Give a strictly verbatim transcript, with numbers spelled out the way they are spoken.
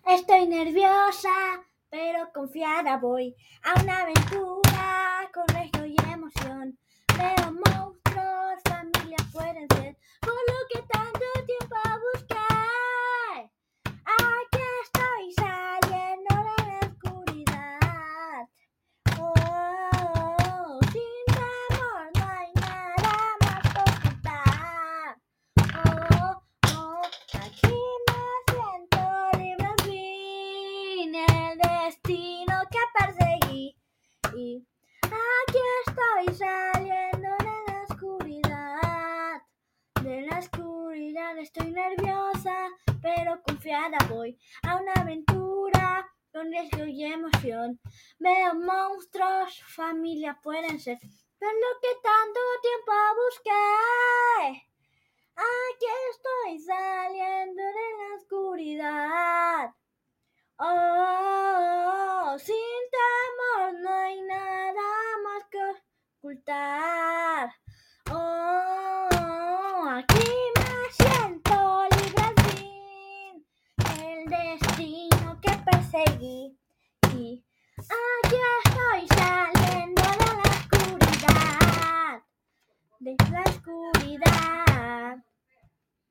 Estoy nerviosa, pero confiada voy a una aventura con riesgo y emoción. Veo monstruos, familia pueden ser, por lo que tanto tiempo busqué. Aquí estoy saliendo de la oscuridad. Oh, oh, oh, sin temor no hay nada más que ocultar. Oh, oh, aquí me siento libre al fin, el destino que perseguí. Y aquí estoy saliendo de la oscuridad. De la oscuridad estoy nerviosa, pero confiada voy a una aventura con riesgo y emoción. Veo monstruos, familia pueden ser, por lo que tanto tiempo busqué. Aquí estoy saliendo de la oscuridad. Oh, oh, oh, sin temor no hay nada más que ocultar. Oh, oh, aquí me siento libre al fin, el destino que perseguí. Y aquí estoy saliendo de la oscuridad, de la oscuridad.